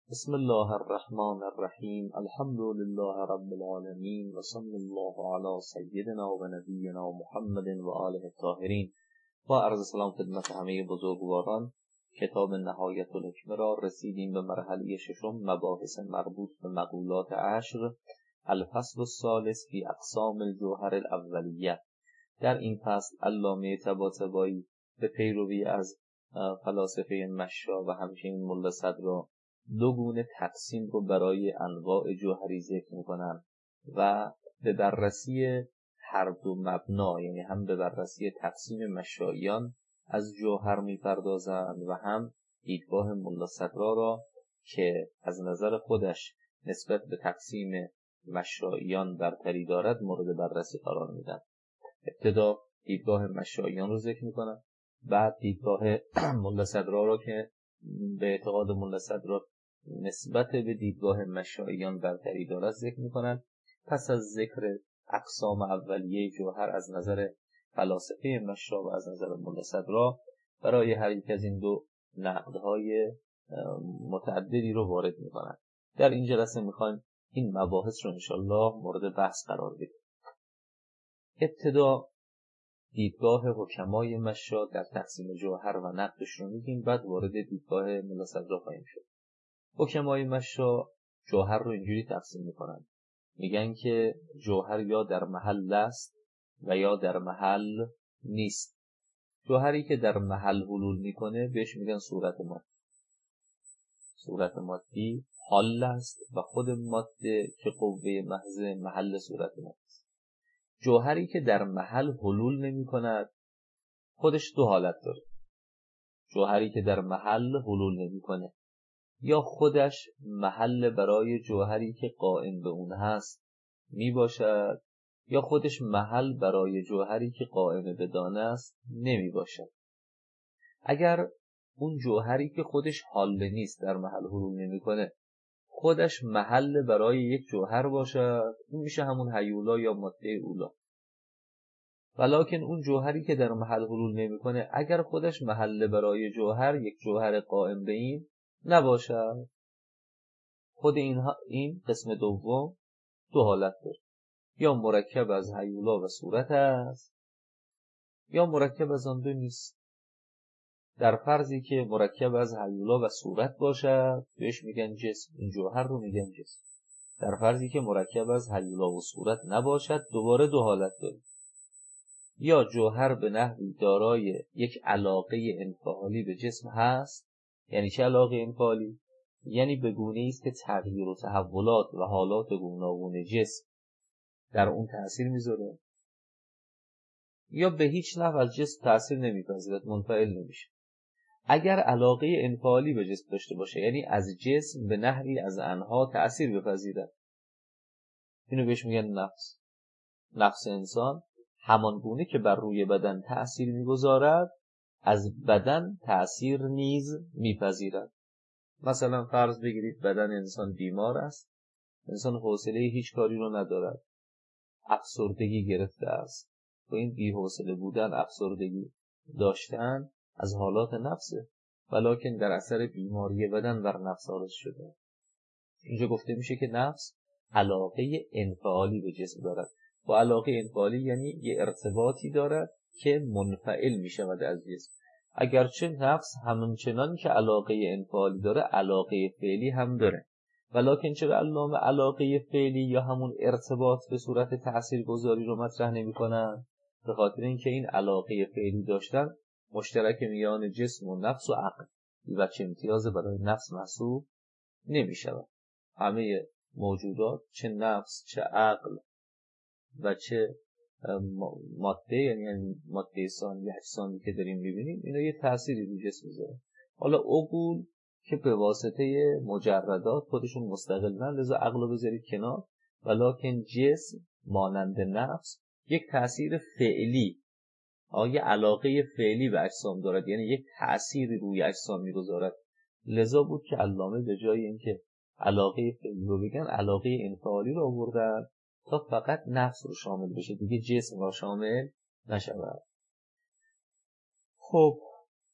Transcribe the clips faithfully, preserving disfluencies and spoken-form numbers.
بسم الله الرحمن الرحیم. الحمد لله رب العالمین و صلی الله علی سیدنا و نبینا محمد و آله الطاهرین. با عرض سلام خدمت همه بزرگواران، کتاب نهایت الحکمه را رسیدیم به مرحله ششم، مباحث مربوط به مقولات عشر، الفصل الثالث فی اقسام الجوهر الاولیه. در این فصل علامه طباطبایی به پیروی از فلاسفه مشا و همچنین ملا صدرا دو گونه تقسیم رو برای انواع جوهری ذکر می‌کنند و به بررسی هر دو مبنا، یعنی هم به بررسی تقسیم مشاییان از جوهر می‌پردازند و هم دیدگاه ملا صدرا را که از نظر خودش نسبت به تقسیم مشاییان برتری دارد مورد بررسی قرار میدن. ابتدا دیدگاه مشاییان رو ذکر می‌کنند، بعد دیدگاه ملا صدرا را که به اعتقاد ملا صدرا نسبت به دیدگاه مشاییان برتری دارد ذکر می‌کنند. پس از ذکر اقسام اولیه جوهر از نظر فلاسفه مشا و از نظر ملا صدرا، برای هر یک از این دو نقدهای متعددی رو وارد می‌کنند. در این جلسه می‌خوایم این مباحث رو انشالله مورد بحث قرار بدیم. ابتدا دیدگاه حکمای مشا در تقسیم جوهر و نقدش رو میگیم، بعد وارد دیدگاه ملا صدرا خواهیم شد. حکمای مشا جوهر رو اینجوری تقسیم میکنن، میگن که جوهر یا در محل است و یا در محل نیست. جوهری که در محل حلول میکنه بهش میگن صورت مادی. صورت مادی حال است و خود ماده که قوه محض محل صورت مادی است. جوهری که در محل حلول نمی کند خودش دو حالت داره. جوهری که در محل حلول نمی کنه یا خودش محل برای جوهری که قائم به اون هست می باشد یا خودش محل برای جوهری که قائم به دانه است نمی باشد. اگر اون جوهری که خودش حاله نیست در محل حلول نمی کنه خودش محل برای یک جوهر باشد، اون میشه همون هیولا یا ماده اولا. ولیکن اون جوهری که در محل حلول نمیکنه اگر خودش محل برای جوهر یک جوهر قائم به این نباشد، خود این, این قسم دوم دو حالت داره، یا مرکب از هیولا و صورت است یا مرکب از آن دو نیست. در فرضی که مرکب از هیولا و صورت باشد بهش میگن جسم، این جوهر رو میگن جسم. در فرضی که مرکب از هیولا و صورت نباشد دوباره دو حالت داره، یا جوهر به نحوی دارای یک علاقه انفعالی به جسم هست. یعنی چه علاقه انفعالی؟ یعنی به گونه‌ای است که تغییر و تحولات و حالات گوناگون جسم در اون تأثیر میذاره، یا به هیچ نحو از جسم تأثیر نمیپذیرد، منفعل نمیشه. اگر علاقه انفعالی به جسم داشته باشه، یعنی از جسم به نحوی از انها تأثیر بپذیرد، اینو بهش میگن نفس. نفس انسان همان گونه که بر روی بدن تأثیر میگذارد از بدن تأثیر نیز میپذیرد. مثلا فرض بگیرید بدن انسان بیمار است، انسان حوصله هیچ کاری رو ندارد، افسردگی گرفته است. و این بی‌حوصله بودن، افسردگی داشتن از حالات نفسه، ولکن در اثر بیماری بدن بر نفس آرز شده. اینجا گفته میشه که نفس علاقه انفعالی به جسم دارد. با علاقه انفعالی یعنی یه ارتباطی دارد که منفعل می شود از جسم. اگرچه نفس همچنان که علاقه انفعالی داره علاقه فعلی هم داره، ولکن چرا علامه علاقه فعلی یا همون ارتباط به صورت تاثیرگذاری رو مطرح نمی کنن؟ به خاطر اینکه این علاقه فعلی داشتن مشترک میان جسم و نفس و عقل و چه امتیاز برای نفس محسوب نمی شود. همه موجودات چه نفس چه عقل و چه ماده، یعنی ماده ثانی اجسامی که داریم می‌بینیم، اینا یه تأثیری رو جسم میذاره. حالا عقول که به واسطه مجردات خودشون مستقلن، لذا عقل رو بذارید کنار، ولکن جسم مانند نفس یک تأثیر فعلی، آیا علاقه فعلی به اجسام دارد، یعنی یک تأثیری روی اجسام میگذارد. لذا بود که علامه به جای اینکه علاقه فعلی رو بگن علاقه انفعالی رو آوردن تا فقط نفس رو شامل بشه، دیگه جسم رو شامل نشود. خب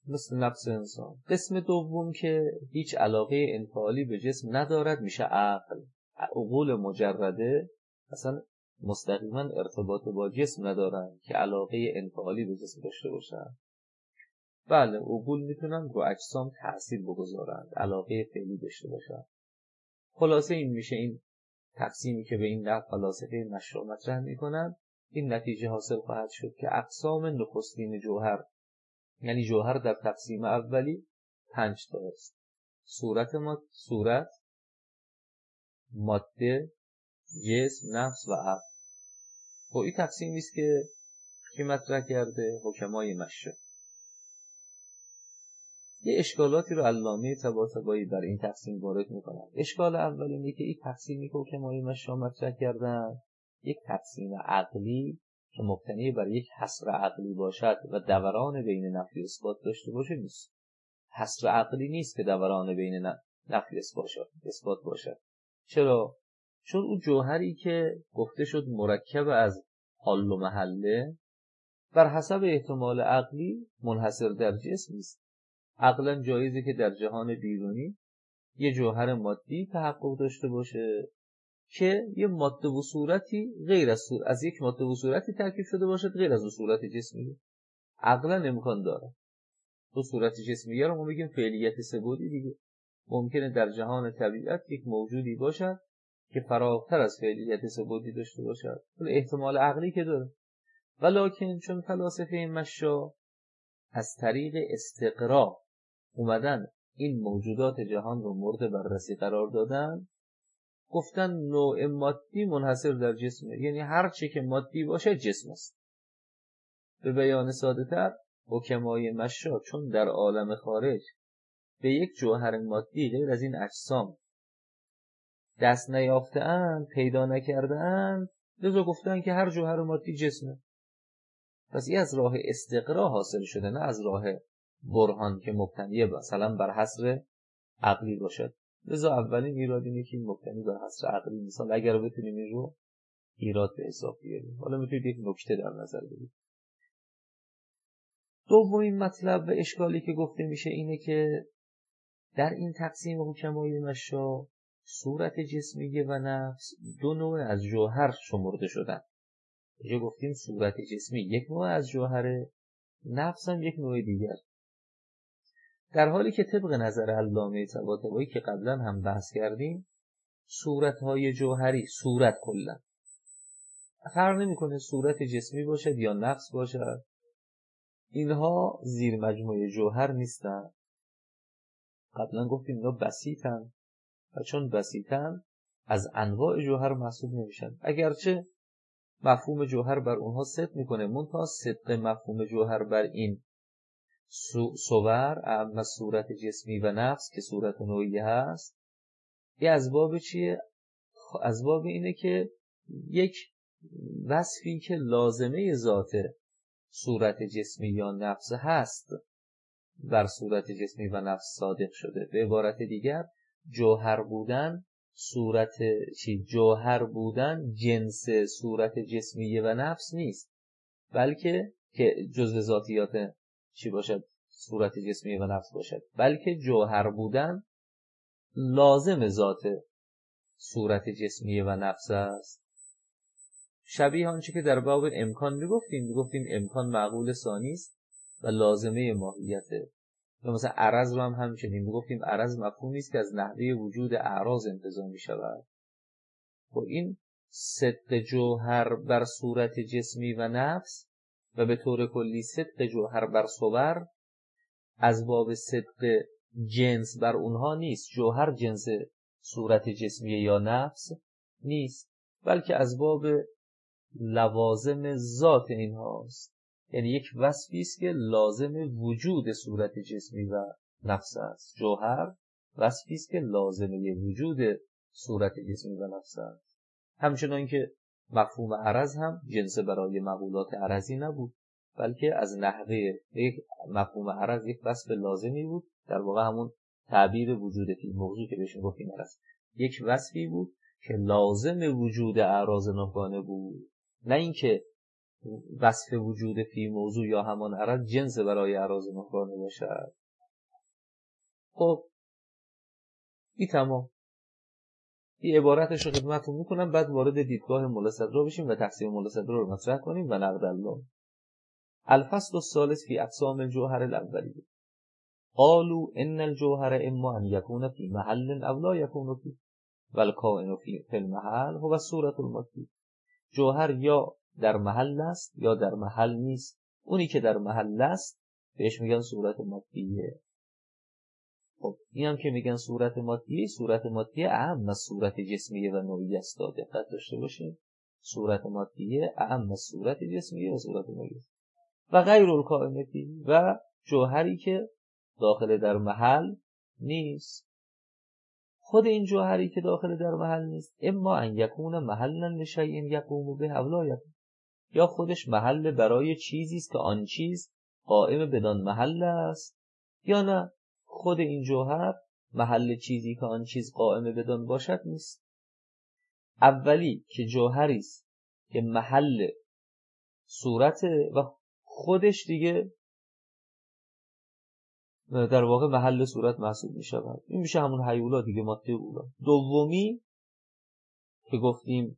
مثل نفس انسان. قسم دوم که هیچ علاقه انفعالی به جسم ندارد میشه عقل. عقول مجرده اصلا مستقیما ارتباط با جسم ندارن که علاقه انفعالی به جسم داشته باشن. بله عقول میتونن رو اجسام تأثیر بگذارند، علاقه فعلی داشته باشن. خلاصه این میشه این تقسیمی که به این نحو فلاسفه مشروع مطرح میکنن، این نتیجه حاصل خواهد شد که اقسام نخستین جوهر، یعنی جوهر در تقسیم اولی پنج تا است. صورت ما صورت، ماده، جسم، نفس و عقل. خب این تقسیمی است که کی مطرح کرده؟ حکمای مشرق. یه اشکالاتی رو علامه طباطبایی بر این تقسیم وارد میکنن. اشکال اول اینه که این تقسیمی که حکمای مشرق مطرح کردن یک تقسیم عقلی که مبتنی بر یک حصر عقلی باشد و دوران بین نفی و اثبات داشته باشه نیست. حصر عقلی نیست که دوران بین نفی و اثبات باشد. چرا؟ چون اون جوهری که گفته شد مرکب از حال و محله بر حسب احتمال عقلی منحصر در جسم نیست. عقلا جایزه که در جهان بیرونی یه جوهر مادی تحقق داشته باشه که یه ماده و صورتی غیر از صورت از یک ماده و صورتی ترکیب شده باشد غیر از اون صورت جسمی. عقلا امکان داره. تو صورت جسمی رو ما میگیم فعلیت ثبوتی دیگه. ممکنه در جهان طبیعت یک موجودی باشد که فراغتر از فعلیت ثبوتی داشته باشد. ولی احتمال عقلی که داره. ولکن چون فلاسفه مشا از طریق استقرا اومدن این موجودات جهان رو مورد بررسی قرار دادن، گفتن نوع مادی منحصر در جسمه، یعنی هر چی که مادی باشه جسم است. به بیان ساده تر حکمای مشا چون در عالم خارج به یک جوهر مادی غیر از این اجسام دست نیافته اند، پیدا نکرده اند، لذا گفتن که هر جوهر مادی جسمه. پس این از راه استقرا حاصل شده، نه از راه برهان که مبتنی مثلا بر حصر عقلی باشد. لذا اولین ایراد اینه که این مبتنی بر حصر عقلی نیست. اگر بتونیم این رو ایراد به حساب بیاریم. حالا میتونید یک نکته در نظر بگیرید. دومین مطلب و اشکالی که گفته میشه اینه که در این تقسیم حکمای مشا صورت جسمیه و نفس دو نوع از جوهر شمرده شدن. اینجا گفتیم صورت جسمی یک نوع از جوهره، نفس هم یک نوع دیگر. در حالی که طبق نظر علامه طباطبایی که قبلا هم بحث کردیم، صورت‌های جوهری، صورت کلا فرق نمی‌کنه صورت جسمی باشد یا نفس باشد، اینها زیر مجموعه جوهر نیستن. قبلا گفتیم اینا بسیطن و چون بسیطن از انواع جوهر محسوب نمیشن، اگرچه مفهوم جوهر بر اونها صدق میکنه، منتها صدق مفهوم جوهر بر این صور اما صورت جسمی و نفس که صورت نوعی هست، یه اسباب چیه؟ اسباب اینه که یک وصفی که لازمه ذات صورت جسمی یا نفس هست بر صورت جسمی و نفس صادق شده. به عبارت دیگر جوهر بودن صورت چی جوهر بودن جنس صورت جسمی و نفس نیست، بلکه که جزء ذاتیات چی باشد صورت جسمی و نفس باشد، بلکه جوهر بودن لازم ذات صورت جسمی و نفس است. شبیه آنچه که در باب امکان میگفتیم میگفتیم امکان معقول ثانی است و لازمه ماهیته. و مثلا عرض رو هم همچنین میگفتیم عرض مفهومی است که از نحوه وجود اعراض انتزاع می شود. و این صدق جوهر بر صورت جسمی و نفس و به طور کلی صدق جوهر بر صور از باب صدق جنس بر اونها نیست، جوهر جنس صورت جسمی یا نفس نیست، بلکه از باب لوازم ذات اینهاست. یعنی یک وصفی است که لازم وجود صورت جسمی و نفس است. جوهر وصفی است که لازمه وجود صورت جسمی و نفس است. همچنان که مفهوم عرض هم جنس برای مقولات عرضی نبود، بلکه از نحوه یک مفهوم عرض یک وصف لازمی بود، در واقع همون تعبیر وجود فی موضوع که بهش گفتیم عرض یک وصفی بود که لازم وجود اعراض نهگانه بود، نه اینکه وصف وجود فی موضوع یا همان عرض جنس برای اعراض مکانه باشد. خب این تمام. این عبارتش رو خدمتتون میکنم، بعد وارد دیدگاه ملا صدرا بشیم و تقسیم ملا صدرا رو مطرح کنیم و نقد الله. الفصل الثالث فی اقسام الجوهر الاولی. قالوا ان الجوهر اما ان یکون فی محل او لا یکون فی والکائن فی المحل هو الصورة المادیه. جوهر یا در محل است یا در محل نیست. اونی که در محل است بهش میگن صورت مادیه. خب این هم که میگن صورت مادیه، صورت مادیه اعم از صورت جسمیه و نوعی است. دقت داشته باشین، صورت مادیه اعم از صورت جسمیه و صورت نوعی است. و غیر الکائنتی، و جوهری که داخل در محل نیست. خود این جوهری که داخل در محل نیست اما ان یکون محلا لشیء یقوم به او لا یقوم، یا خودش محل برای چیزی است که آن چیز قائم بدان محل است، یا نه خود این جوهر محل چیزی که آن چیز قائم بدان باشد نیست. اولی که جوهری است که محل صورت و خودش دیگه در واقع محل صورت محسوب می شود، این میشه همون هیولا دیگه، ماده اولا. دومی که گفتیم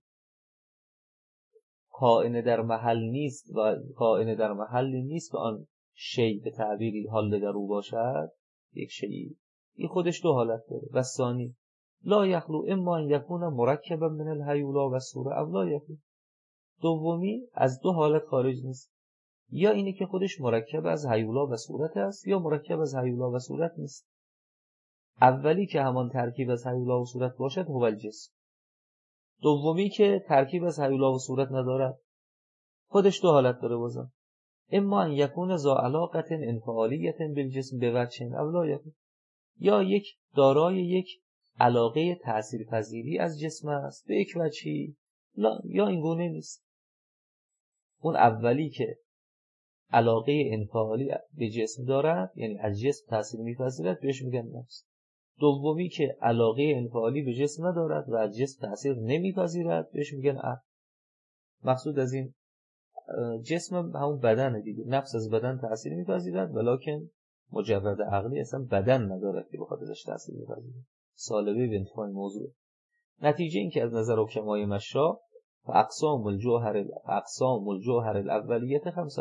کائن در محل نیست و کائن در محلی نیست که آن شیء به تعبیری حال در او باشد، یک شیء، این خودش دو حالت داره. و ثانی لا یخلو اما ان یکون مرکبا من الهیولا و الصوره او لا یخلو. دومی از دو حالت خارج نیست، یا اینه که خودش مرکب از هیولا و صورت است یا مرکب از هیولا و صورت نیست. اولی که همان ترکیب از هیولا و صورت باشد هو الجسم. دومی که ترکیب از هیولا و صورت ندارد، خودش دو حالت داره بازم. اما ان یکون ذا علاقه انفعالیه بالجسم بوجه او لا یکون، یا یک دارای یک علاقه تاثیرپذیری از جسم است به یک وجهی، یا این گونه نیست. اون اولی که علاقه انفعالی به جسم دارد، یعنی از جسم تاثیر میپذیرد، بهش میگن نفس. دومی که علاقه انفعالی به جسم ندارد و از جسم تاثیر نمیپذیرد، بهش میگن عقل. مقصود از این جسم همون بدنه دیگه. نفس از بدن تاثیر میپذیرد ولکن مجرد عقلی اصلا بدن ندارد که بخواد ازش تاثیر بپذیرد. سالبه به انتفاع موضوع. نتیجه این که از نظر حکمای مشا اقسام الجوهر اقسام الجوهر الاولیه خمسه،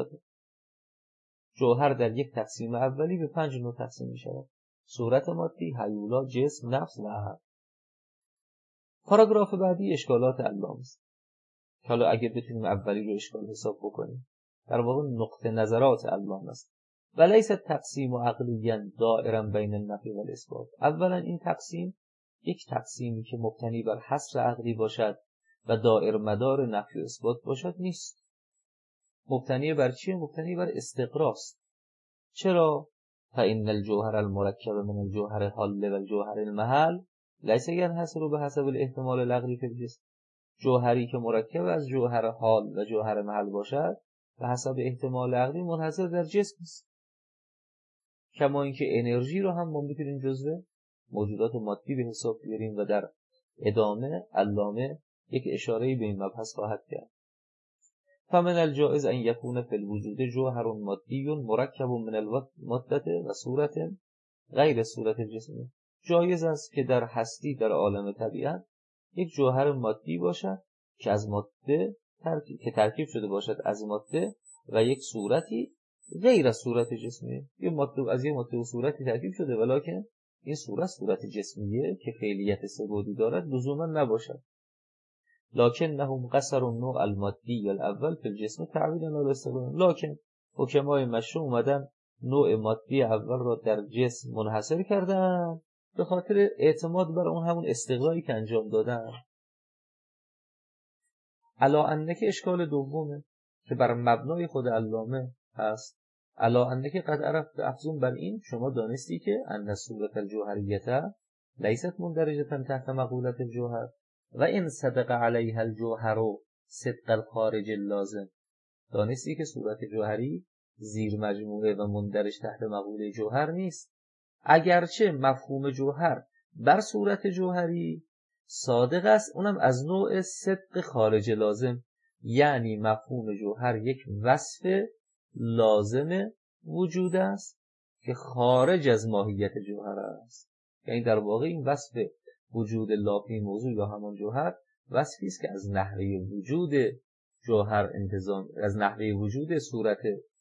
جوهر در یک تقسیم اولی به پنج نوع تقسیم می شود: صورت مادی، هیولا، جسم، نفس و عقل. پاراگراف بعدی اشکالات علامه است. حالا اگه بتونیم اولی رو اشکال حساب بکنیم، در واقع نقطه نظرات علامه است. ولیس تقسیم عقلیا دائرا بین النفی و الاثبات. اولا این تقسیم یک تقسیمی که مبتنی بر حصر عقلی باشد و دائر مدار نفی و اثبات باشد نیست. مبتنی بر چیه؟ مبتنی بر استقراست. چرا؟ فإن الجوهر المرکب من الجوهر الحال و الجوهر المحل لیس ینحصر بحسب الاحتمال العقلی فی الجسم. جوهری که مرکب از جوهر حال و جوهر محل باشد به حسب احتمال عقلی منحصر در جسم است. کما اینکه انرژی رو هم ما میتونیم جزو موجودات مادی به حساب بیاریم و در ادامه علامه یک اشاره‌ای به این مبحث خواهد کرد. فمن الجائز ان یکون فی الوجود جوهر مادی مرکب من الماده و صورت غیر صورت جسمی. جایز است که در هستی در عالم طبیعت یک جوهر مادی باشد که از ماده ترکیب که ترکیب شده باشد از ماده و یک صورتی غیر از صورت جسمی. یه ماده از یه ماده و صورتی ترکیب شده ولکن این صورت صورت جسمیه که فعلیت ثبوتی دارد لزوما نباشد. لکنهم قصر النوع المادی الاول فی الجسم تعبیرا لا استقلال. لکن حکمای مشروع اومدن نوع مادی اول را در جسم منحصر کردن به خاطر اعتماد بر اون همون استقلالی که انجام دادن. علا انکه اشکال دومه که بر مبنای خود علامه هست. علا انکه قد عرفت افزون بر این شما دانستی که ان صورت الجوهریته لیست مندرجه تحت مقولت الجوهر و این صدق علیها الجوهر صدق الخارج اللازم. دانستی که صورت جوهری زیر مجموعه و مندرج تحت مقوله جوهر نیست، اگرچه مفهوم جوهر بر صورت جوهری صادق است، اونم از نوع صدق خارج لازم، یعنی مفهوم جوهر یک وصف لازم وجود است که خارج از ماهیت جوهر است. یعنی در واقع این وصف وجود لافی موضوع یا همان جوهر وصفی است که از نحوه وجود جوهر انتزاع، از نحوه وجود صورت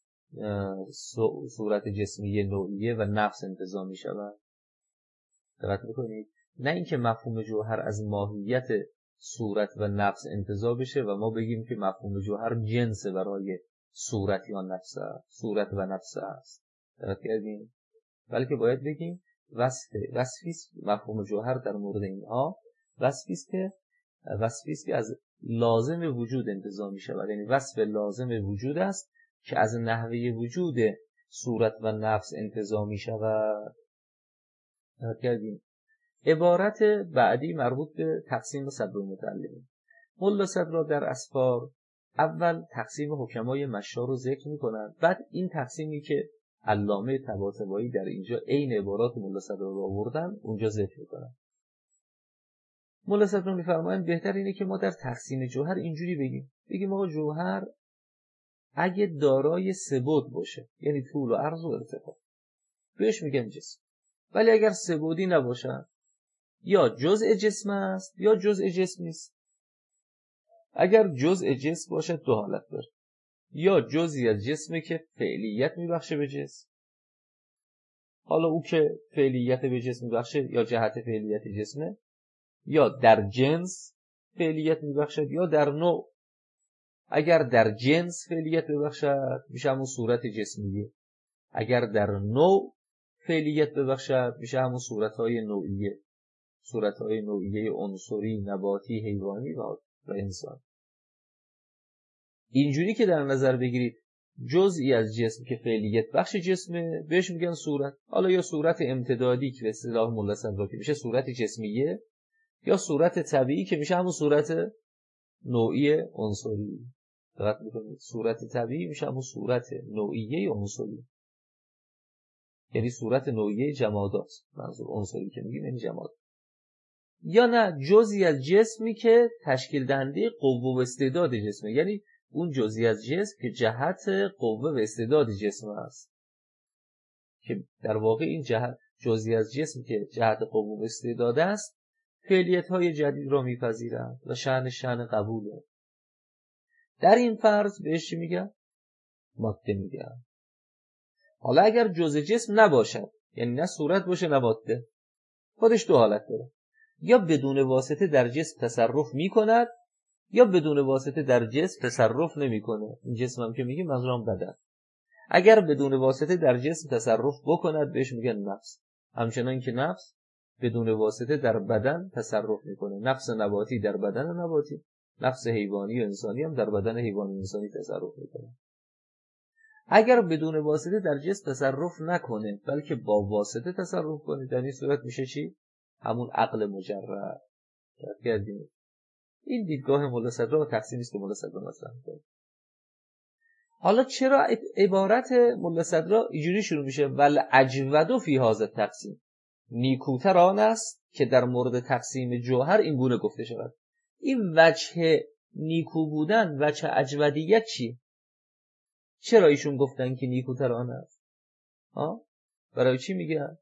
صورت جسمی نوعیه و نفس انتزاع می شود. دقت میکنید؟ نه اینکه مفهوم جوهر از ماهیت صورت و نفس انتزاع بشه و ما بگیم که مفهوم جوهر جنس برای صورت یا نفس است، صورت و نفس است. دقت کردیم؟ بلکه باید بگیم وصف وصفی است مفهوم جوهر در مورد اینها وصفی است که وصفی است که از لازم وجود انتزاع می شود. یعنی وصف لازم وجود است که از نحوه وجود صورت و نفس انتزاع می شود. دقت کردیم؟ عبارت بعدی مربوط به تقسیم صدر المتعلمین. ملا صدر در اسفار اول تقسیم حکمای مشا رو ذکر می‌کنند، بعد این تقسیمی که علامه طباطبایی در اینجا عین عبارات ملا صدر رو آوردن اونجا ذکر می‌کنند. ملا صدر می‌فرمایند بهتر اینه که ما در تقسیم جوهر اینجوری بگیم بگیم آقا جوهر اگه دارای سه بعد باشه، یعنی طول و عرض و ارتفاع، بهش میگن جسم. ولی اگر سه بعدی نباشه، یا جزء جسم است یا جزء جسم نیست. اگر جزء جسم باشه دو حالت داره، یا جزئی از جسمه که فعلیت میبخشه به جسم، حالا او که فعلیت به جسم میبخشه یا جهت فعلیت جسمه، یا در جنس فعلیت میبخشد یا در نوع. اگر در جنس فعلیت ببخشد میشه همون صورت جسمیه، اگر در نوع فعلیت ببخشد میشه همون صورتهای نوعیه، صورتهای نوعیه عنصری، نباتی، حیوانی و انسان. اینجوری که در نظر بگیرید جزئی از جسم که فعلیت بخش جسمه بهش میگن صورت. حالا یا صورت امتدادی که به اصطلاح ملا صدر که میشه صورت جسمیه، یا صورت طبیعی که میشه همون صورت نوعی عنصری. دقت میکنید؟ صورت طبیعی میشه همون صورت نوعیه عنصری، یعنی صورت نوعیه جمادات. منظور عنصری که میگیم یعنی جماد. یا نه جزئی از جسمی که تشکیل دهنده قوه و استعداد جسمه، یعنی اون جزئی از جسم که جهت قوه و استعداد جسم است، که در واقع این جهت جزئی از جسم که جهت قوه و استعداد است فعلیت‌های جدید را می‌پذیرند و شأن شأن قبوله. در این فرض بهش چی میگن؟ ماده میگن. حالا اگر جزء جسم نباشد، یعنی نه صورت باشه نه ماده، خودش دو حالت داره، یا بدون واسطه در جسم تصرف میکند یا بدون واسطه در جسم تصرف نمیکنه. این جسم هم که میگیم منظورم بدن. اگر بدون واسطه در جسم تصرف بکند بهش میگن نفس. همچنان که نفس بدون واسطه در بدن تصرف میکنه. نفس نباتی در بدن نباتی، نفس حیوانی و انسانی هم در بدن حیوانی و انسانی تصرف میکنه. اگر بدون واسطه در جسم تصرف نکنه بلکه با واسطه تصرف کنه، در این صورت میشه چی؟ همون عقل مجرد. کردیم. این دیدگاه ملا صدر و تقسیمی است که ملا صدر مطرح می‌کنه. حالا چرا عبارت ملا صدر اینجوری شروع میشه؟ ول اجود فی هذا التقسیم، نیکوتر آن است که در مورد تقسیم جوهر این گونه گفته شود. این وجه نیکو بودن، وجه اجودیت چی؟ چرا ایشون گفتن که نیکوتر آن است؟ ها؟ برای چی میگن؟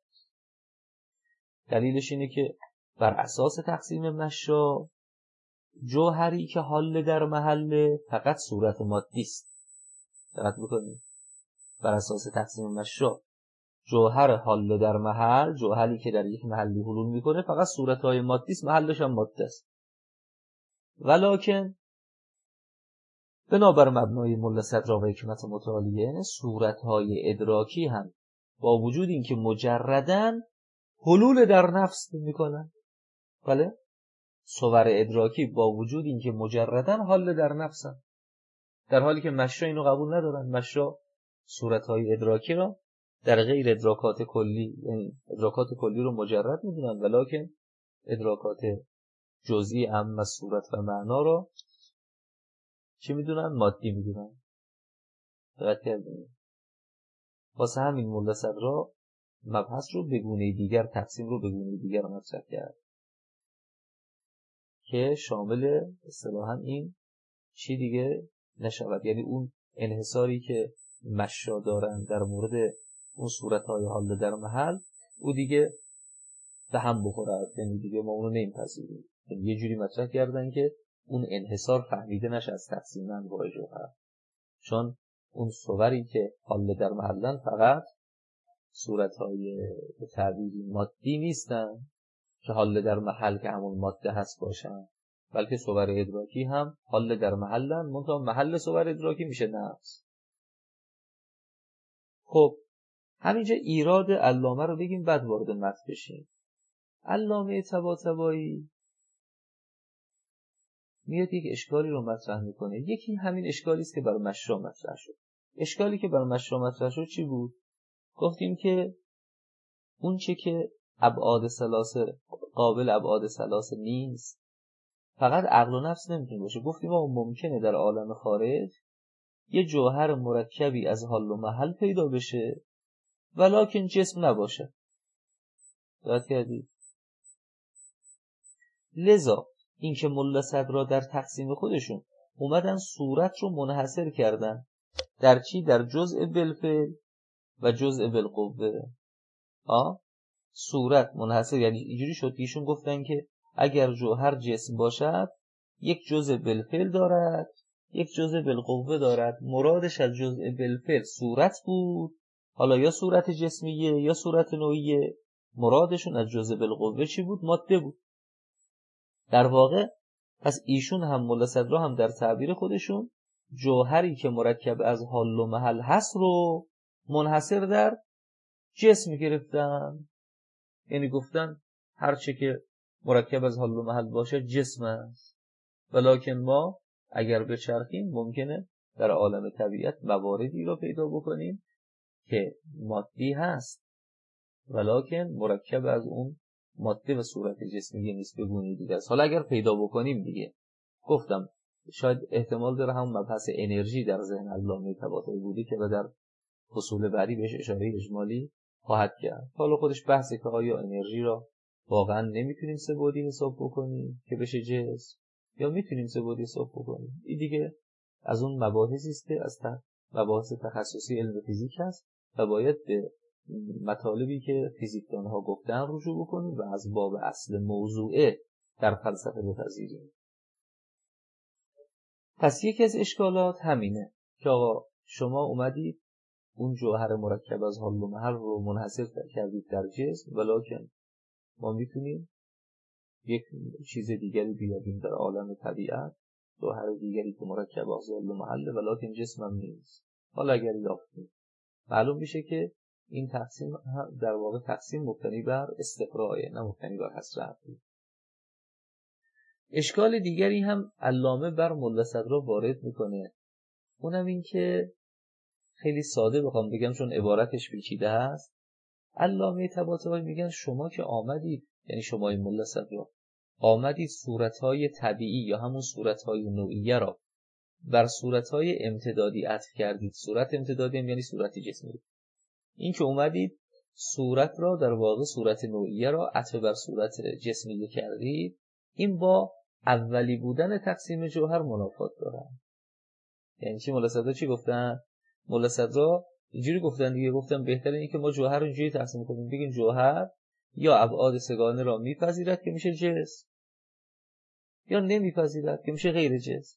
دلیلش اینه که بر اساس تقسیم مشا جوهری که حال در محل فقط صورت مادی است. دقت بکنید. بر اساس تقسیم مشا جوهر حال در محل، جوهری که در یک محلی حلول میکنه فقط صورتهای مادی است، محلش هم ماده است. ولکن بنابر مبنای ملا صدر و حکمت متعالیه صورتهای ادراکی هم با وجود اینکه مجردن حلول در نفس میکنن. بله؟ صور ادراکی با وجود اینکه مجردن حال در نفسن، در حالی که مشا اینو قبول ندارن. مشا صورتهای ادراکی را در غیر ادراکات کلی، یعنی ادراکات کلی رو مجرد میدونن، ولکن ادراکات جزئی هم از صورت و معنا را چی میدونن؟ مادی میدونن. دقت کردیم. واسه همین ملا صدر مبحث رو به گونه دیگر، تقسیم رو به گونه دیگر مطرح کرد که شامل اصطلاحاً این چی دیگه نشود. یعنی اون انحصاری که مشا دارن در مورد اون صورتهای حال در محل، او دیگه به هم بخوره، یعنی دیگه ما اونو نمیپذیریم. یعنی یه جوری مطرح کردن که اون انحصار فهمیده نشه از تقسیم انواع جوهر، چون اون صوری که حال در محلن فقط صورتهای به تعبیری مادی نیستن که حال در محل که همون ماده هست باشن، بلکه صور ادراکی هم حال در محلن، منتها محل صور ادراکی میشه نفس. خب همینجا ایراد علامه رو بگیم بعد وارد متن بشیم. علامه طباطبایی میاد یک اشکالی رو مطرح میکنه. یکی همین اشکالی است که برای مشا مطرح شد. اشکالی که برای مشا مطرح شد چی بود؟ گفتیم که اون چه که ابعاد ثلاثه قابل ابعاد ثلاثه نیست، فقط عقل و نفس نمیتونه باشه. گفتیم اون ممکنه در عالم خارج یه جوهر مرکبی از حال و محل پیدا بشه ولکن جسم نباشه. دقت کردید؟ لذا این که ملا صدرا در تقسیم خودشون اومدن صورت رو منحصر کردن در چی؟ در جزء بالفعل و جزء بالقوه. آه صورت منحصر، یعنی اینجوری شد که ایشون گفتن که اگر جوهر جسم باشد یک جزء بالفعل دارد یک جزء بالقوه دارد. مرادش از جزء بالفعل صورت بود، حالا یا صورت جسمیه یا صورت نوعیه. مرادشون از جزء بالقوه چی بود؟ ماده بود. در واقع پس ایشون هم ملا صدرا هم در تعبیر خودشون جوهری که مرکب از حال و محل هست رو منحصر در جسم گرفتن. یعنی گفتن هر چه که مرکب از حال و محل باشه جسم است، ولکن ما اگر بچرخیم ممکنه در عالم طبیعت مواردی رو پیدا بکنیم که مادی هست ولکن مرکب از اون ماده و صورت جسمی نیست، به گونه دیگه است. حالا اگر پیدا بکنیم دیگه، گفتم شاید احتمال داره هم مبحث انرژی در ذهن علامه طباطبایی بودی که در فصول بعدی بهش اشاره اجمالی خواهد کرد. حالا خودش بحثه که آیا انرژی را واقعا نمیتونیم سه بعدی حساب بکنیم که بشه جسم، یا میتونیم سه بعدی حساب بکنیم. این دیگه از اون مباحثی است که از مباحث تخصصی علم فیزیک هست و باید به مطالبی که فیزیکدانها گفتن رجوع بکنیم و از باب اصل موضوعه در فلسفه بپذیریم. پس یکی از اشکالات همینه که آقا شما اومدید اون جوهر مرکب از حال و محل رو منحصر کردید در جسم، ولکن ما میتونیم یک چیز دیگری بیابیم در عالم طبیعت، جوهر دیگری که مرکب از حال و محل ولکن جسم هم نیست. حالا اگر یافتیم معلوم میشه که این تقسیم در واقع تقسیم مبتنی بر استقرائه، نه مبتنی بر حصر عقلی. اشکال دیگری هم علامه بر ملا صدرا وارد میکنه، اونم این که خیلی ساده بخوام بگم چون عبارتش پیچیده هست. علامه طباطبایی میگن شما که آمدید، یعنی شما این ملا صدرا آمدید صورتهای طبیعی یا همون صورتهای نوعیه را بر صورتهای امتدادی عطف کردید. صورت امتدادی هم یعنی صورت جسمی. این که اومدید صورت را در واقع صورت نوعیه را عطف بر صورت جسمی کردید، این با اولی بودن تقسیم جوهر منافات داره. یعنی چی؟ ملا صدرا چی گفتن؟ ملا صدرا اینجوری گفتن دیگه، گفتن بهتره اینه که ما جوهر رو اینجوری تقسیم کنیم، بگیم جوهر یا ابعاد سگانه را میپذیرد که میشه جسم، یا نمیپذیرد که میشه غیر جسم.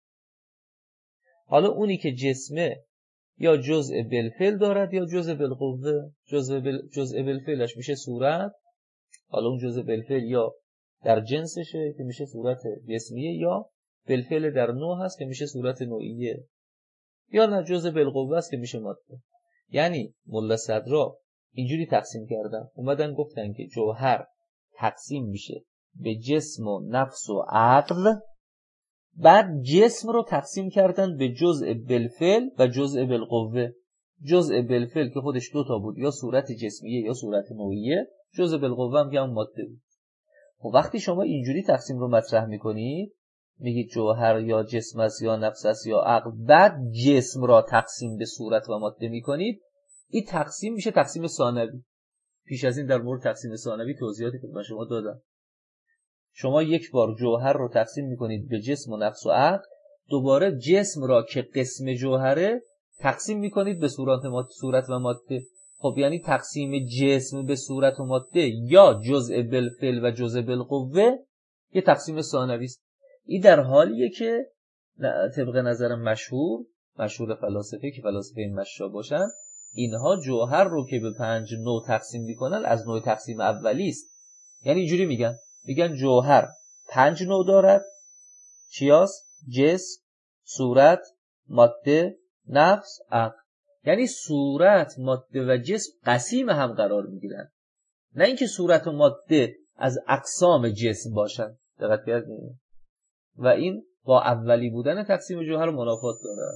حالا اونی که جسمه یا جزء بالفعل دارد یا جزء بالقوه. جزء بل... جزء بالفعلش میشه صورت، حالا اون جزء بالفعل یا در جنسشه که میشه صورت جسمیه، یا بالفعل در نوع هست که میشه صورت نوعیه، یا نه جزء بالقوه است که میشه ماده. یعنی ملا صدرا اینجوری تقسیم کردن، اومدن گفتن که جوهر تقسیم میشه به جسم و نفس و عقل، بعد جسم رو تقسیم کردن به جزء بالفعل و جزء بالقوه. جزء بالفعل که خودش دو تا بود، یا صورت جسمیه یا صورت نوعیه، جزء بالقوه هم که هم ماده بود. و وقتی شما اینجوری تقسیم رو مطرح میکنید، میگید جوهر یا جسم است یا نفس است یا عقل، بعد جسم را تقسیم به صورت و ماده میکنید، این تقسیم میشه تقسیم ثانوی. پیش از این در مورد تقسیم ثانوی توضیحاتی که من شما دادم. شما یک بار جوهر رو تقسیم میکنید به جسم و نفس و عقل، دوباره جسم را که قسم جوهره تقسیم میکنید به صورت ماده، صورت و ماده. خب یعنی تقسیم جسم به صورت و ماده یا جزء بالفعل و جزء بالقوه یه تقسیم ثانوی است. این در حالیه که طبق نظر مشهور مشهور فلاسفه که فلاسفه مشا باشن، اینها جوهر رو که به پنج نوع تقسیم میکنن از نوع تقسیم اولی است. یعنی اینجوری میگن میگن جوهر پنج نوع دارد. چیاست؟ جسم، صورت، ماده، نفس، عقل. یعنی صورت، ماده و جسم قسیم هم قرار میگیرن، نه اینکه صورت و ماده از اقسام جسم باشن. دقت کردید؟ و این با اولی بودن تقسیم جوهر منافات داره.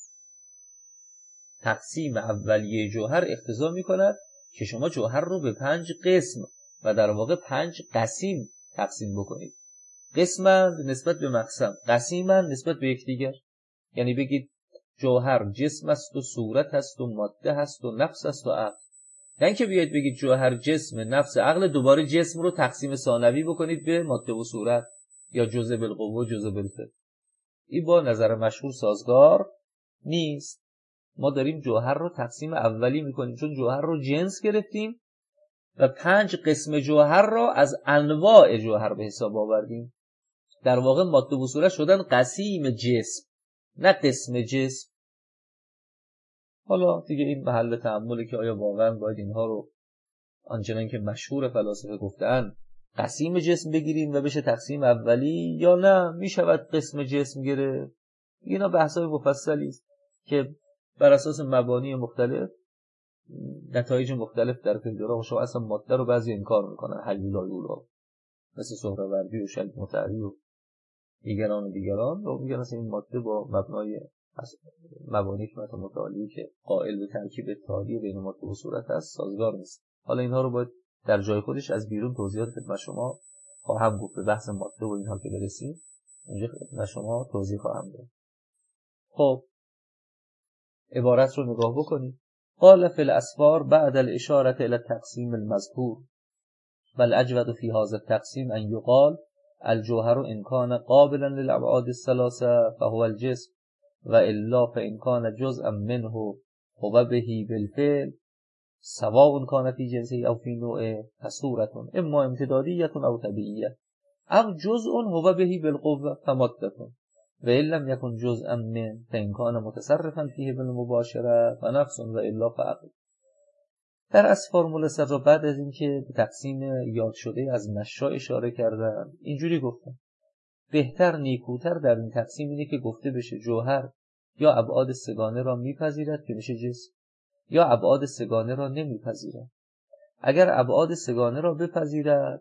تقسیم اولیه جوهر اقتضا میکند که شما جوهر رو به پنج قسم و در واقع پنج قسیم تقسیم بکنید. قسمند نسبت به مقسم، قسیمند نسبت به یکدیگر. یعنی بگید جوهر جسم است و صورت است و ماده است و نفس است و عقل. نه اینکه بیاید بگید جوهر جسم، نفس، عقل، دوباره جسم رو تقسیم ثانوی بکنید به ماده و صورت یا جزء بالقوه و جزء بالفعل. این با نظر مشهور سازگار نیست. ما داریم جوهر رو تقسیم اولی میکنیم چون جوهر رو جنس گرفتیم و پنج قسم جوهر را از انواع جوهر به حساب آوردیم. در واقع ماده و صورت شدن قسیم جسم، نه قسم جسم. حالا دیگه این محل تأمله که آیا واقعا باید اینها رو آنچنان که مشهور فلاسفه گفتن قسیم جسم بگیریم و بشه تقسیم اولی، یا نه میشود قسم جسم گرفت. اینا بحث‌های مفصلی است که بر اساس مبانی مختلف نتایج مختلف در پی داره. شما اصلا ماده رو بعضی انکار میکنن، حیولایولا مثل سهروردی و شل متعری و دیگران و دیگران رو میگن اصلا این ماده با مبنای مبانی حکمت متعالی که قائل به ترکیب اتحادی بین ماده و صورت است سازگار نیست. حالا اینها رو باید در جای خودش از بیرون توضیحات خدمت شما خواهم گفت. به بحث ماده و اینها که برسیم اونجا خدمت شما توضیح خواهم داد. خب عبارت رو نگاه بکنید. قال فی الاسفار بعد الاشاره الى التقسیم المذکور بل اجود فی هذا التقسیم ان یقال الجوهر ان کان قابلا للابعاد الثلاثه فهو الجسم و الا فان کان جزءا منه هو به بالفعل سواء کان فی جنسه او فی نوعه فصورت اما امتدادیه او طبیعیه او جزء هو به بالقوه فماده و ان لم یکن جزءا من فان کان متصرفا فیه بالمباشره فنفس و الا فعقل. در از فرمول صد را بعد از اینکه به تقسیم یاد شده از مشا اشاره کردن اینجوری گفتن بهتر نیکوتر در این تقسیم اینه که گفته بشه جوهر یا ابعاد سگانه را میپذیرد که میشه جسم، یا ابعاد سگانه را نمیپذیرد. اگر ابعاد سگانه را بپذیرد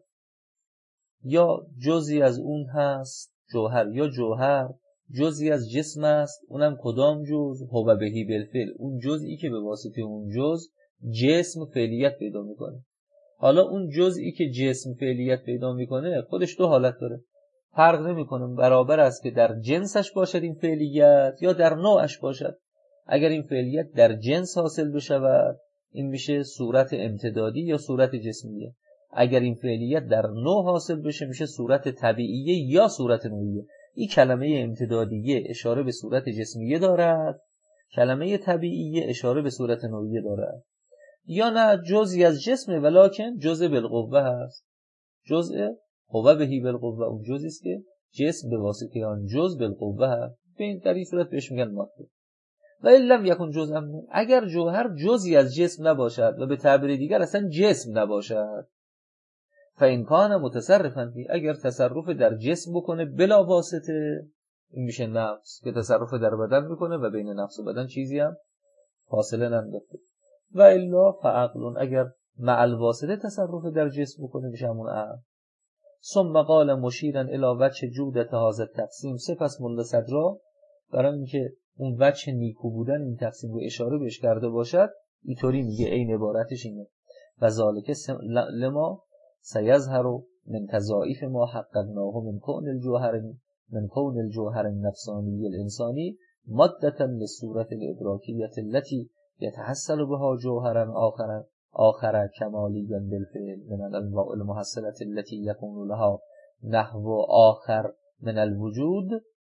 یا جزئی از اون هست جوهر، یا جوهر جزئی از جسم است، اونم کدام جز؟ هو بهی بالفعل، اون جزئی که به واسطه اون جز جسم فعلیت پیدا میکنه. حالا اون جزئی که جسم فعلیت پیدا میکنه خودش دو حالت داره، فرق نمیکنه، برابر است که در جنسش باشد این فعلیت یا در نوعش باشد. اگر این فعلیت در جنس حاصل بشود این میشه صورت امتدادی یا صورت جسمیه. اگر این فعلیت در نوع حاصل بشه میشه صورت طبیعیه یا صورت نوعیه. این کلمه امتدادیه اشاره به صورت جسمیه دارد، کلمه طبیعیه اشاره به صورت نوعیه دارد. یا نه جزئی از جسمه ولکن جزء بالقوه هست. جزء هو بهی بالقوه اون جزئی است که جسم به واسطه آن جزء بالقوه هست. ببین در این صورت بهش میگن ماده. و ان لم یکن جزءا من، اگر جوهر جزئی از جسم نباشد و به تعبیر دیگر اصلا جسم نباشد فان کان متصرفا فی، اگر تصرف در جسم بکنه بلا واسطه این میشه نفس که تصرف در بدن میکنه و بین نفس و بدن چیزی هم فاصله ننداخته. و الا فعقل، اگر مع الواسطه تصرف در جسم بکنه میشه همون عقل. ثم قال مشیرا الی وجه جودت هذا التقسیم، سپس ملا صدرا برای اینکه اون وجه نیکو بودن این تقسیم رو اشاره بهش کرده باشد اینطوری میگه، این عبارتش اینه و ذالک لما سیظهر من تضاعیف ما حققناه من کون الجوهر من کون الجوهر النفسانی الانسانی مادة للصورة الادراکیة التي يتحصل بها جوهرا آخر آخر کمالیا بالفعل من الانواع المحصلة التي يكون لها نحو آخر من الوجود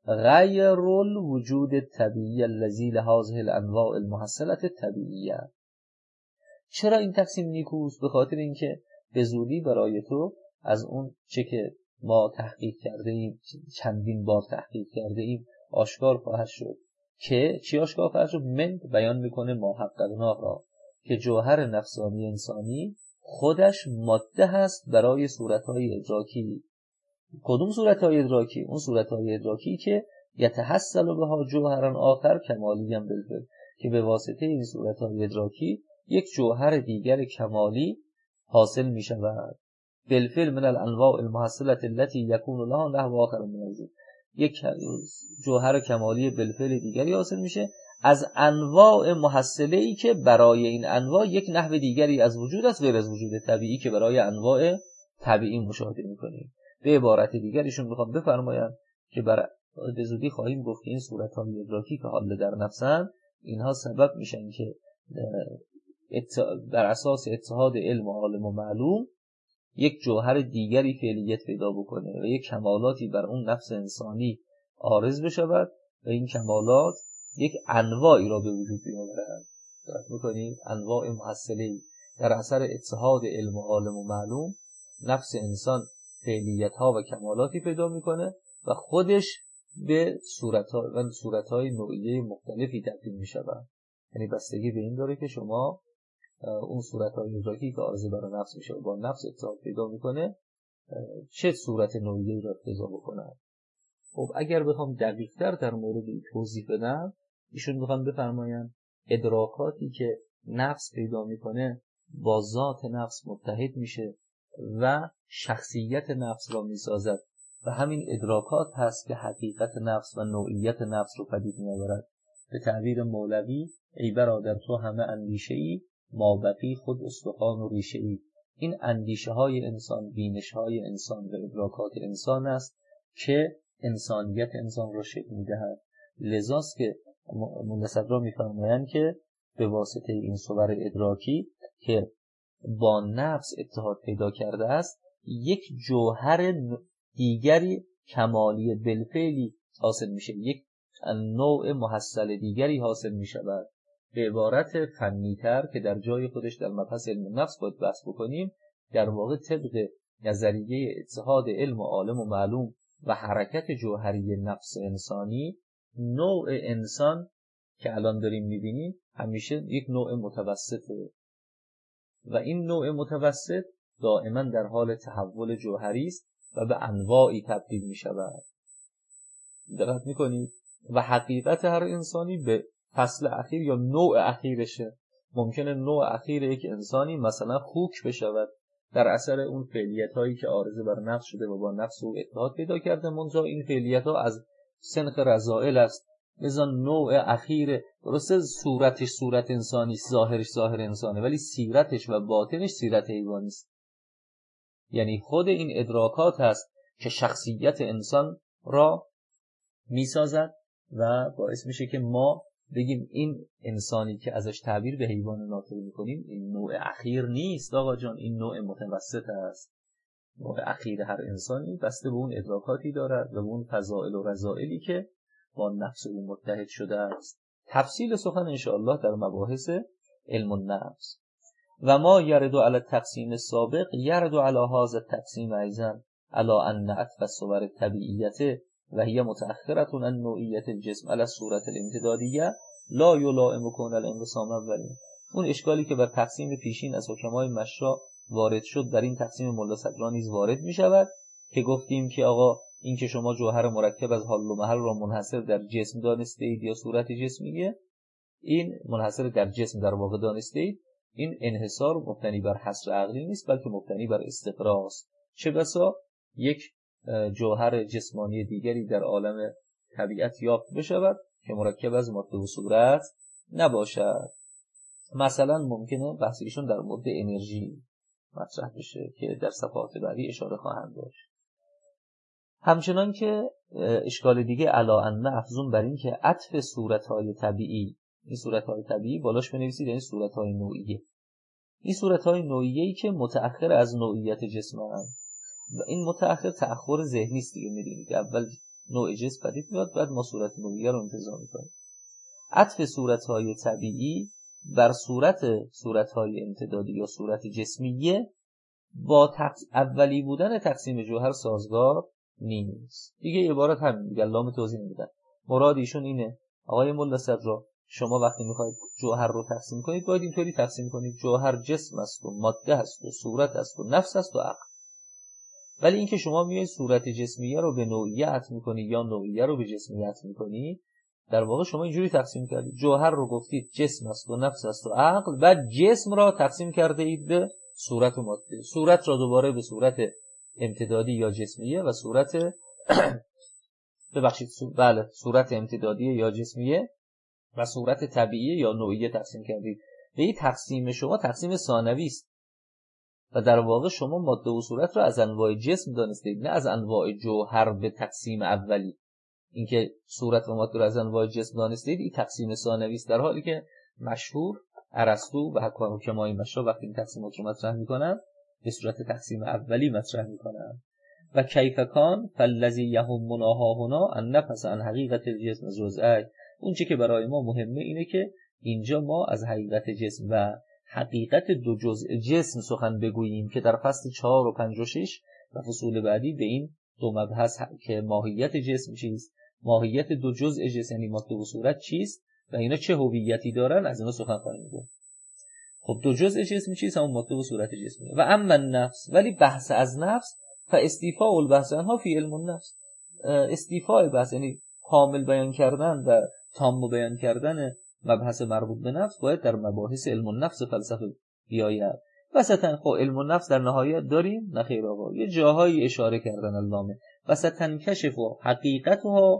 غیر الوجود الطبیعی الذی لهذه الانواع المحصلة الطبیعیه. چرا این تقسیم نیکوست؟ به خاطر اینکه به زودی برای تو از اون چه که ما تحقیق کرده ایم، چندین بار تحقیق کرده ایم، آشکار خواهد شد. که چی آشکار خواهد شد؟ من بیان میکنه ما حققناه را، که جوهر نفسانی انسانی خودش ماده هست برای صورتهای ادراکی. کدوم صورتهای ادراکی؟ اون صورتهای ادراکی که یتحصل بها جوهران آخر کمالی هم بالفعل، که به واسطه این صورتهای ادراکی یک جوهر دیگر کمالی حاصل می شود. بالفعل من الانواع المحصلة التي يكون لها نحو آخر من الوجود، یک جوهر کمالی بالفعل دیگری حاصل میشه از انواع محصله ای که برای این انواع یک نحو دیگری از وجود است غیر از وجود طبیعی که برای انواع طبیعی مشاهده میکنیم. به عبارت دیگرشون میخوام بفرمایم که بر به زودی خواهیم گفت این صورت‌های ادراکی که حال در نفسن، اینها سبب میشن که بر اساس اتحاد علم و عالم و معلوم یک جوهر دیگری فعلیت پیدا بکنه و یک کمالاتی بر اون نفس انسانی عارض بشود و این کمالات یک انواعی را به وجود بیاورند. درک می‌کنید؟ انواع محصله‌ای در اثر اتحاد علم و عالم و معلوم نفس انسان فعلیت‌ها و کمالاتی پیدا میکنه و خودش به صورت‌ها و صورت‌های نوعیه مختلفی تبدیل می‌شود. یعنی بستگی به این داره که شما اون صورت‌های ادراکی که عارض بر نفس میشه و با نفس اتحاد پیدا میکنه چه صورت نوعیه‌ای را اقتضا بکنه. خب اگر بخوام دقیق‌تر در مورد این توضیح بدم، ایشون میخوام بفرمایند ادراکاتی که نفس پیدا میکنه با ذات نفس متحد میشه و شخصیت نفس را میسازد و همین ادراکات هست که حقیقت نفس و نوعیت نفس رو پدید میآورد. به تعبیر مولوی ای برادر تو همه اندیشه‌ای ما بقی خود استخوان و ریشه‌ای. این اندیشه های انسان، بینش های انسان و ادراکات انسان است که انسانیت انسان را شکل می‌دهد. لذاست که مولوی می‌فرمایند که به واسطه این صور ادراکی که با نفس اتحاد پیدا کرده است یک جوهر دیگری کمالی بالفعلی حاصل میشه، یک نوع محصل دیگری حاصل میشود. به عبارت فنی‌تر که در جای خودش در مبحث علم نفس باید بحث بکنیم، در واقع طبق نظریه اتحاد علم و عالم و معلوم و حرکت جوهری نفس انسانی، نوع انسان که الان داریم میبینیم همیشه یک نوع متوسطه و این نوع متوسط دائما در حال تحول جوهری است و به انواعی تبدیل میشود. دقت میکنید؟ و حقیقت هر انسانی به فصل اخیر یا نوع اخیرشه. ممکنه نوع اخیر یک انسانی مثلا خوک بشود در اثر اون فعلیت هایی که عارضه بر نفس شده و با نفس او اتحاد پیدا کرده، منتها این فعلیت ها از سنخ رذائل است. لذا نوع اخیر درسته صورتش صورت انسانی، ظاهرش ظاهر انسانه، ولی سیرتش و باطنش سیرت حیوانی است. یعنی خود این ادراکات هست که شخصیت انسان را میسازد و باعث میشه که ما بگیم این انسانی که ازش تعبیر به حیوان ناطق میکنیم این نوع اخیر نیست آقا جان، این نوع متوسط است. نوع اخیر هر انسانی بسته به اون ادراکاتی دارد و اون فضائل و رذائلی که با نفس او متحد شده است. تفصیل سخن انشاءالله در مباحث علم النفس. و ما یرد علی التقسیم السابق یرد علی هذا التقسیم ایضا علی ان عطف الصور الطبیعیه و هی متأخرة عن نوعیت الجسم علی الصورت الامتدادیه لا یلائم کون الانقسام اولی. اون اشکالی که بر تقسیم پیشین از حکمای مشرع وارد شد در این تقسیم ملا صدرا نیز وارد می شود که گفتیم که آقا این که شما جوهر مرکب از حال و محل را منحصر در جسم دانسته اید یا صورت جسمیه، این منحصر در جسم در واقع دانسته اید، این انحصار مبتنی بر حصر عقلی نیست بلکه مبتنی بر استقراء است. چه بسا یک جوهر جسمانی دیگری در عالم طبیعت یافت بشود که مرکب از ماده و صورت نباشد. مثلا ممکنه بحث ایشون در مورد انرژی مطرح بشه که در صفحات بعدی اشاره خواهند داشت. همچنان که اشکال دیگه علا ان افزون بر این که عطف صورت‌های طبیعی، این صورت‌های طبیعی بالاش بنویسید این صورت‌های نوعیه، این صورت‌های نوعیه‌ای که متأخر از نوعیت جسم هستند و این متأخر تأخر ذهنی است دیگه. می‌دونید اول نوع جسم پدید میاد، بعد ما صورت نوعیه رو انتزاع میکنیم. عطف صورتهای طبیعی بر صورت صورتهای امتدادی یا صورت جسمیه با تقس... اولی بودن تقسیم جوهر سازگار نیست. دیگه عبارت همین دیگه، لام توضیح نمیدن. مراد ایشون اینه آقای ملا صدرا، شما وقتی میخواید جوهر رو تقسیم کنید باید اینطوری تقسیم کنید: جوهر جسم است و ماده است و صورت است و نفس است و عقل. ولی اینکه شما میایید صورت جسمیه رو به نوعیه عطف میکنید یا نوعیه رو به جسمیه عطف میکنید، در واقع شما اینجوری تقسیم کردید: جوهر رو گفتید جسم است و نفس است و عقل، بعد جسم را تقسیم کرده اید به صورت و ماده، صورت را دوباره به صورت امتدادی یا جسمیه و صورت ببخشید بله صورت امتدادی یا جسمیه و صورت طبیعی یا نوعیه تقسیم کردید. به این تقسیم شما تقسیم ثانوی است و در واقع شما ماده و صورت را از انواع جسم دانستید، نه از انواع جوهر به تقسیم اولی. اینکه صورت و ماده را از انواع جسم دانستید این تقسیم ثانوی است، در حالی که مشهور ارسطو و حکمای مشا وقتی این تقسیم رو مطرح میکنن به صورت تقسیم اولی مطرح میکنن. و کیف کان فالذی یهمنا هاهنا ان نفس عن حقیقت الجسم جزئی. اون چیزی که برای ما مهمه اینه که اینجا ما از حقیقت جسم و حقیقت دو جزء جسم سخن بگوییم که در فصل چهار و پنج و شش و فصول بعدی به این دو مبحث که ماهیت جسم چیست، ماهیت دو جزء جسم یعنی ماده و صورت چیست و اینا چه هویتی دارن، از اینا سخن خواهیم گفت. خب دو جزء جسم چیست؟ همون ماده و صورت جسمیه. و اما النفس، ولی بحث از نفس فاستیفاء البحث عنها فی علم النفس، استیفاء بحث یعنی کامل بیان کردن و تام بیان کردن مبحث مربوط به نفس باید در مباحث علم النفس فلسفه بیاید. وسطن خب علم النفس در نهایت داریم؟ نه خیر آقا، یه جاهایی اشاره کردن علامه وسطن کشف حقیقتها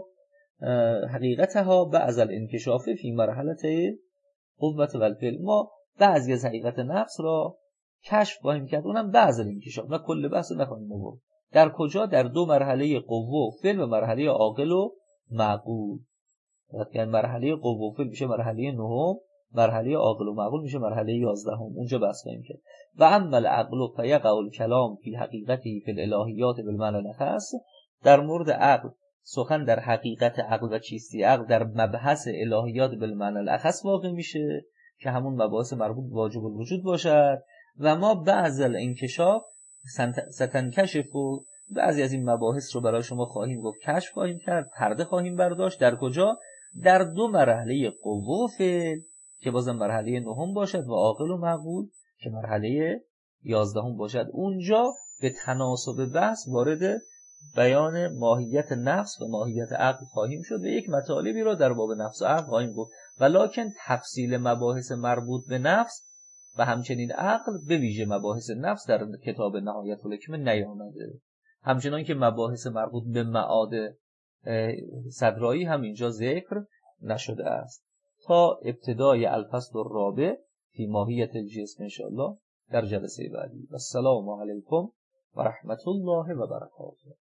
حقیقتها بعض الانکشاف فی مرحله قوت و الفعل. ما بعضی از حقیقت نفس را کشف خواهیم کرد، اونم بعض الانکشاف، نه کل بحث نخواهیم آورد. در کجا؟ در دو مرحله قوه و فعل و مرحله عاقل و معقول. یعنی مرحله قوه و فعل میشه مرحله نهم، مرحله عاقل و معقول میشه مرحله یازدهم. اونجا بحث خواهیم کرد. و اما العقل فیقع الکلام فی حقیقتی فی الالهیات بالمعنى الاخص. در مورد عقل سخن در حقیقت عقل و چیستی عقل در مبحث الهیات بالمعنى الاخص واقع میشه که همون مباحث مربوط به واجب الوجود باشد. و ما بعض الانکشاف ستنکشف و بعضی از این مباحث رو برای شما خواهیم گفت، کشف خواهیم کرد، پرده خواهیم برداشت. در کجا؟ در دو مرحله قوه و فعل که بازم مرحله نهم باشد و عاقل و معقول که مرحله یازدهم باشد. اونجا به تناسب بحث وارد بیان ماهیت نفس و ماهیت عقل خواهیم شد و یک مطالبی را در باب نفس و عقل خواهیم گفت. ولکن تفصیل مباحث مربوط به نفس و همچنین عقل به ویژه مباحث نفس در کتاب نهایت الحکمه نیامده، همچنان که مباحث مربوط به معاد صدرایی هم اینجا ذکر نشده است. تا ابتدای الفصل الرابع فی ماهیت الجسم انشاءالله در جلسه بعدی. السلام علیکم و رحمت الله و برکاته.